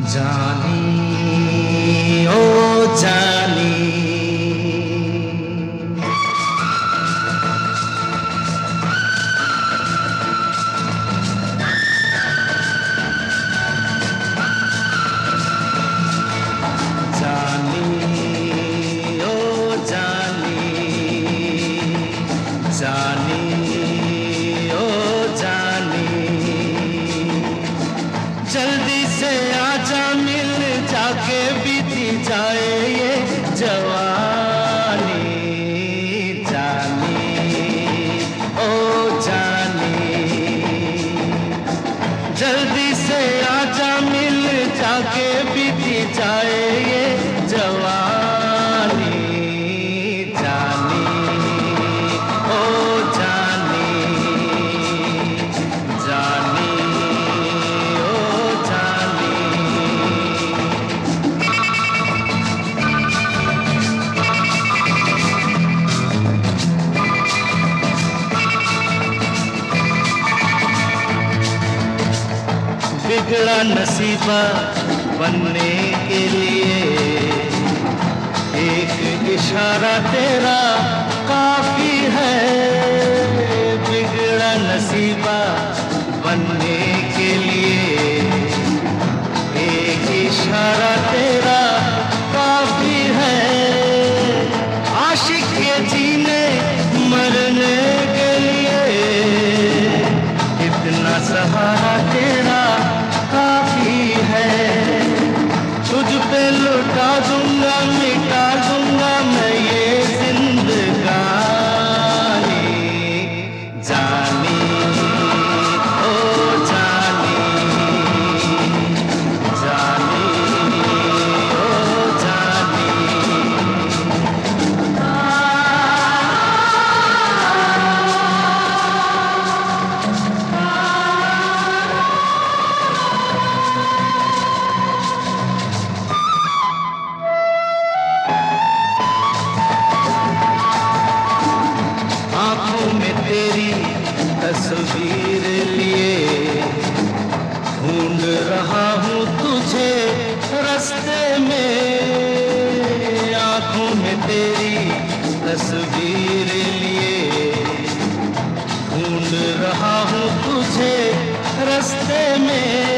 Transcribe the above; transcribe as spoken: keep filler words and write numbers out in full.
जानी ओ जानी जानी ओ जानी जानी ओ जानी जल्दी से आजा मिल जाके बीती जाए ये जवानी जानी ओ जानी जल्दी से आजा मिल जाके बीती जाए ये जवानी जानी ओ जानी जानी ओ जानी बिगड़ा नसीबा बनने के लिए एक इशारा तेरा काफी है। बिगड़ा नसीबा बनने के लिए एक इशारा तेरा काफी है। आशिक के जीने मरने के लिए इतना सहारा तेरा काफी है। तुझ पे लुटा दूंगा मिटा दूंगा मैं ये जिंदगानी जानी ओ जानी जानी ओ जानी आँखों में तेरी तस्वीर लिए ढूंढ रहा हूँ तुझे रास्ते में। आँखों में तेरी तस्वीर लिए ढूंढ रहा हूँ तुझे रास्ते में।